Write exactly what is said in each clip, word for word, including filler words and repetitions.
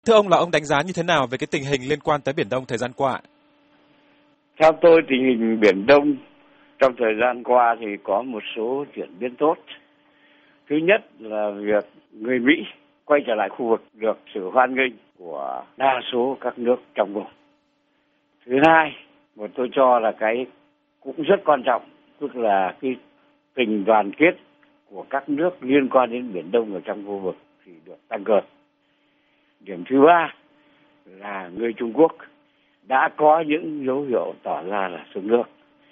Thưa ông là ông đánh giá như thế nào về cái tình hình liên quan tới Biển Đông thời gian qua? Theo tôi, tình hình Biển Đông trong thời gian qua thì có một số chuyển biến tốt. Thứ nhất là việc người Mỹ quay trở lại khu vực được sự hoan nghênh của đa số các nước trong vùng. Thứ hai, mà tôi cho là cái cũng rất quan trọng, tức là cái tình đoàn kết của các nước liên quan đến Biển Đông ở trong khu vực thì được tăng cường. Điểm thứ ba là người Trung Quốc đã có những dấu hiệu tỏ ra là xuống nước.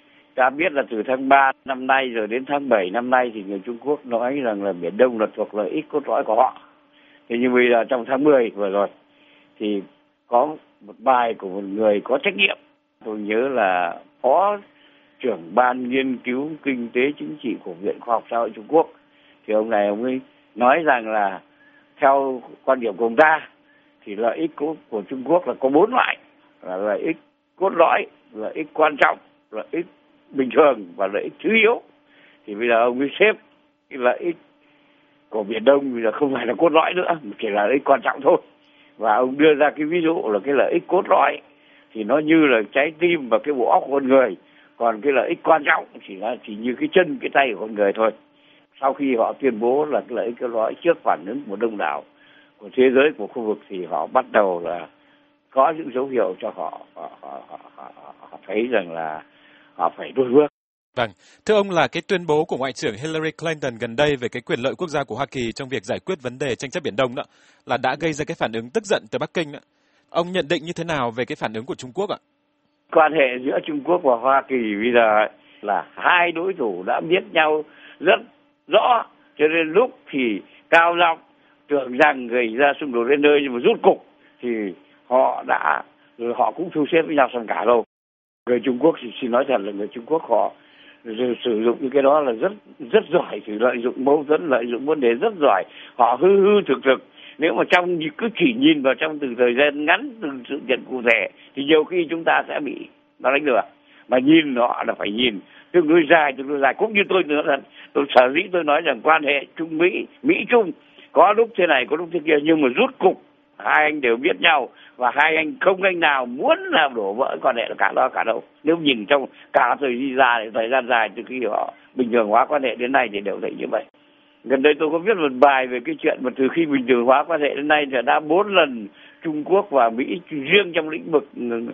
Ta biết là từ tháng ba năm nay rồi đến tháng bảy năm nay thì người Trung Quốc nói rằng là Biển Đông là thuộc lợi ích cốt lõi của họ. Thế nhưng bây giờ trong tháng mười vừa rồi thì có một bài của một người có trách nhiệm, tôi nhớ là Phó trưởng ban nghiên cứu kinh tế chính trị của Viện Khoa học Xã hội Trung Quốc, thì ông này ông ấy nói rằng là theo quan điểm của ông ta thì lợi ích của, của Trung Quốc là có bốn loại, là lợi ích cốt lõi, lợi ích quan trọng, lợi ích bình thường và lợi ích thứ yếu. Thì bây giờ ông ấy xếp cái lợi ích của Biển Đông bây giờ không phải là cốt lõi nữa, mà chỉ là lợi ích quan trọng thôi. Và ông đưa ra cái ví dụ là cái lợi ích cốt lõi thì nó như là trái tim và cái bộ óc của con người, còn cái lợi ích quan trọng chỉ là chỉ như cái chân cái tay của con người thôi. Sau khi họ tuyên bố là cái lợi ích cốt lõi trước phản ứng của đông đảo của thế giới, của khu vực, thì họ bắt đầu là có những dấu hiệu cho họ họ, họ, họ, họ, họ thấy rằng là họ phải đuổi bước. Vâng, thưa ông là cái tuyên bố của Ngoại trưởng Hillary Clinton gần đây về cái quyền lợi quốc gia của Hoa Kỳ trong việc giải quyết vấn đề tranh chấp Biển Đông đó là đã gây ra cái phản ứng tức giận từ Bắc Kinh đó. Ông nhận định như thế nào về cái phản ứng của Trung Quốc ạ? Quan hệ giữa Trung Quốc và Hoa Kỳ bây giờ là hai đối thủ đã biết nhau rất rõ, cho nên lúc thì cao giọng tưởng rằng gây ra xung đột đến nơi, nhưng mà rút cục thì họ đã rồi họ cũng thu xếp với nhau xong cả rồi. Người Trung Quốc thì xin nói thật là người Trung Quốc họ sử dụng những cái đó là rất rất giỏi, thì lợi dụng mâu thuẫn, lợi dụng vấn đề rất giỏi. Họ hư hư thực thực. Nếu mà trong cứ chỉ nhìn vào trong từng thời gian ngắn, từng sự kiện cụ thể thì nhiều khi chúng ta sẽ bị nó đánh lừa. Mà nhìn họ là phải nhìn tương đối dài, tương đối dài. Cũng như tôi nữa là tôi sở dĩ tôi nói rằng quan hệ Trung Mỹ, Mỹ Trung có lúc thế này, có lúc thế kia, nhưng mà rút cục hai anh đều biết nhau và hai anh không anh nào muốn làm đổ vỡ quan hệ cả đó cả đâu. Nếu nhìn trong cả thời đi ra thời gian dài từ khi họ bình thường hóa quan hệ đến nay thì đều thấy như vậy. Gần đây tôi có viết một bài về cái chuyện mà từ khi bình thường hóa quan hệ đến nay thì đã bốn lần Trung Quốc và Mỹ riêng trong lĩnh vực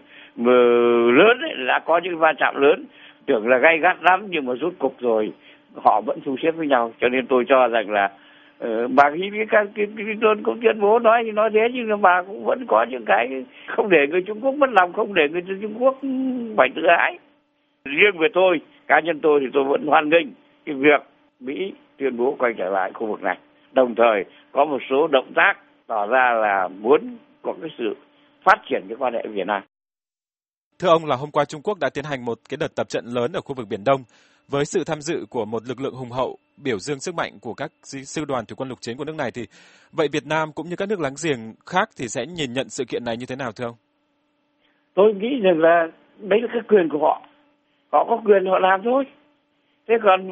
lớn ấy, đã có những va chạm lớn, tưởng là gay gắt lắm nhưng mà rút cục rồi họ vẫn thu xếp với nhau. Cho nên tôi cho rằng là uh, bà Hillary Clinton cũng tuyên bố nói thì nói thế, nhưng mà bà cũng vẫn có những cái không để người Trung Quốc mất lòng, không để người Trung Quốc phải tự ái. Riêng về tôi, cá nhân tôi thì tôi vẫn hoan nghênh cái việc Mỹ tuyên bố quay trở lại khu vực này, đồng thời có một số động tác tỏ ra là muốn có cái sự phát triển cái quan hệ Việt Nam. Thưa ông là hôm qua Trung Quốc đã tiến hành một cái đợt tập trận lớn ở khu vực Biển Đông với sự tham dự của một lực lượng hùng hậu biểu dương sức mạnh của các sư đoàn thủy quân lục chiến của nước này, thì vậy Việt Nam cũng như các nước láng giềng khác thì sẽ nhìn nhận sự kiện này như thế nào thưa ông? Tôi nghĩ rằng là đấy là cái quyền của họ, họ có quyền họ làm thôi. Thế còn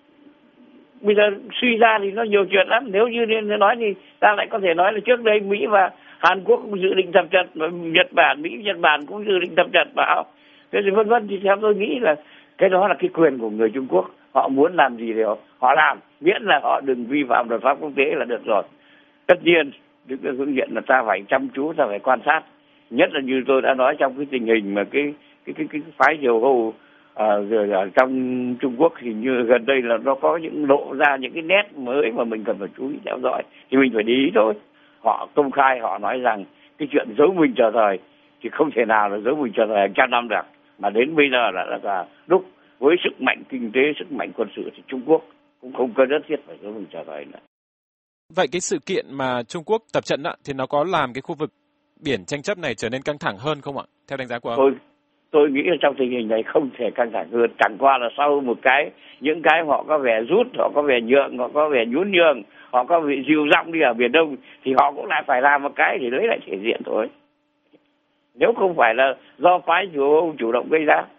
bây giờ suy ra thì nó nhiều chuyện lắm. Nếu như nên nói thì ta lại có thể nói là trước đây Mỹ và Hàn Quốc cũng dự định tập trận, và Nhật Bản, Mỹ Nhật Bản cũng dự định tập trận vào. Thế thì vân vân, thì theo tôi nghĩ là cái đó là cái quyền của người Trung Quốc. Họ muốn làm gì thì họ, họ làm, miễn là họ đừng vi phạm luật pháp quốc tế là được rồi. Tất nhiên, đứng ở phương diện là ta phải chăm chú, ta phải quan sát. Nhất là như tôi đã nói trong cái tình hình mà cái cái cái, cái phái diều hâu À, rồi ở trong Trung Quốc thì như gần đây là nó có những lộ ra những cái nét mới mà mình cần phải chú ý theo dõi, thì mình phải để ý thôi. Họ công khai họ nói rằng cái chuyện giấu mình chờ thời thì không thể nào là giấu mình chờ thời hàng trăm năm được, mà đến bây giờ là, là, là lúc với sức mạnh kinh tế, sức mạnh quân sự thì Trung Quốc cũng không cần nhất thiết phải giấu mình chờ thời nữa. Vậy cái sự kiện mà Trung Quốc tập trận á, thì nó có làm cái khu vực biển tranh chấp này trở nên căng thẳng hơn không ạ? Theo đánh giá của ông? Tôi tôi nghĩ là trong tình hình này không thể căng thẳng hơn, chẳng qua là sau một cái những cái họ có vẻ rút, họ có vẻ nhượng, họ có vẻ nhún nhường, họ có vẻ dịu giọng đi ở Biển Đông thì họ cũng lại phải làm một cái thì đấy lại thể diện thôi. Nếu không phải là do phái chủ chủ động gây ra.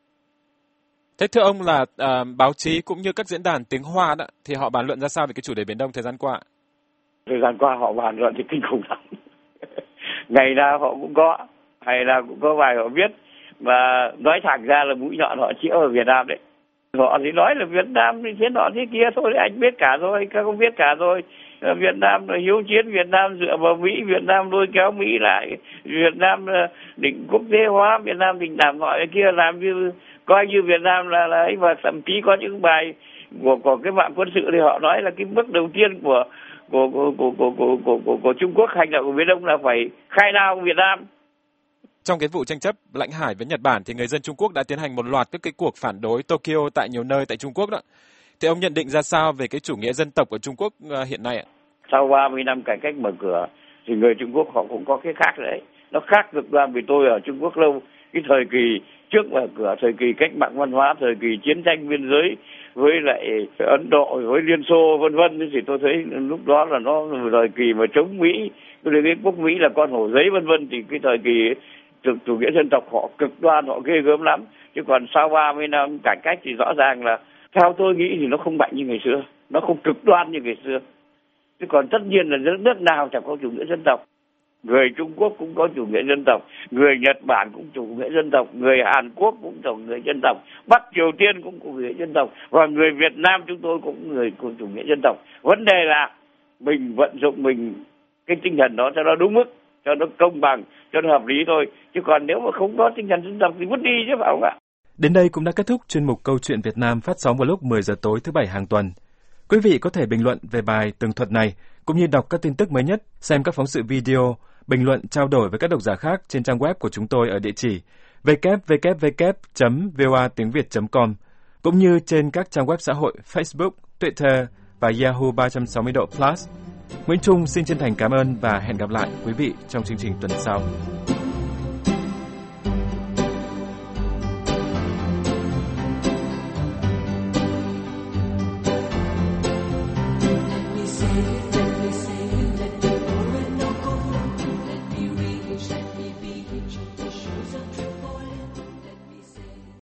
Thế thưa ông là uh, báo chí cũng như các diễn đàn tiếng Hoa đó thì họ bàn luận ra sao về cái chủ đề Biển Đông thời gian qua? Thời gian qua họ bàn luận thì kinh khủng lắm. ngày nào họ cũng có, hay là cũng có bài họ viết, và nói thẳng ra là mũi nhọn họ chĩa ở Việt Nam đấy. Họ thì nói là Việt Nam thì thế nọ thế kia thôi, anh biết cả rồi, các ông biết cả rồi. Việt Nam là hiếu chiến, Việt Nam dựa vào Mỹ, Việt Nam lôi kéo Mỹ lại, Việt Nam định quốc tế hóa, Việt Nam định làm mọi cái kia, làm như coi như Việt Nam là là ấy. Và thậm chí có những bài của của cái mạng quân sự thì họ nói là cái bước đầu tiên của của của của của của, của, của, của Trung Quốc hành động ở Biển Đông là phải khai đao Việt Nam. Trong cái vụ tranh chấp lãnh hải với Nhật Bản thì người dân Trung Quốc đã tiến hành một loạt các cái cuộc phản đối Tokyo tại nhiều nơi tại Trung Quốc đó. Thì ông nhận định ra sao về cái chủ nghĩa dân tộc ở Trung Quốc uh, hiện nay ạ? Sau ba mươi năm cải cách mở cửa thì người Trung Quốc họ cũng có cái khác đấy. Nó khác cực đoan vì tôi ở Trung Quốc lâu. Cái thời kỳ trước mở cửa, thời kỳ cách mạng văn hóa, thời kỳ chiến tranh biên giới với lại Ấn Độ, với Liên Xô vân vân, thì tôi thấy lúc đó là nó là thời kỳ mà chống Mỹ, cái đế quốc Mỹ là con hổ giấy vân vân, thì cái thời kỳ chủ, chủ nghĩa dân tộc họ cực đoan, họ ghê gớm lắm. Chứ còn sau ba mươi năm cải cách thì rõ ràng là theo tôi nghĩ thì nó không mạnh như ngày xưa, nó không cực đoan như ngày xưa. Chứ còn tất nhiên là nước, nước nào chẳng có chủ nghĩa dân tộc. Người Trung Quốc cũng có chủ nghĩa dân tộc, người Nhật Bản cũng chủ nghĩa dân tộc, người Hàn Quốc cũng chủ nghĩa dân tộc, Bắc Triều Tiên cũng chủ nghĩa dân tộc, và người Việt Nam chúng tôi cũng người của chủ nghĩa dân tộc. Vấn đề là mình vận dụng mình cái tinh thần đó cho nó đúng mức, cho nó công bằng, cho nó hợp lý thôi. Chứ còn nếu mà không có tinh thần dân tộc thì vứt đi chứ phải không ạ? Đến đây cũng đã kết thúc chuyên mục Câu chuyện Việt Nam phát sóng vào lúc mười giờ tối thứ Bảy hàng tuần. Quý vị có thể bình luận về bài tường thuật này, cũng như đọc các tin tức mới nhất, xem các phóng sự video, bình luận, trao đổi với các độc giả khác trên trang web của chúng tôi ở địa chỉ w w w chấm v o a tiếng việt chấm com, cũng như trên các trang web xã hội Facebook, Twitter và Yahoo ba trăm sáu mươi độ Plus. Nguyễn Trung xin chân thành cảm ơn và hẹn gặp lại quý vị trong chương trình tuần sau.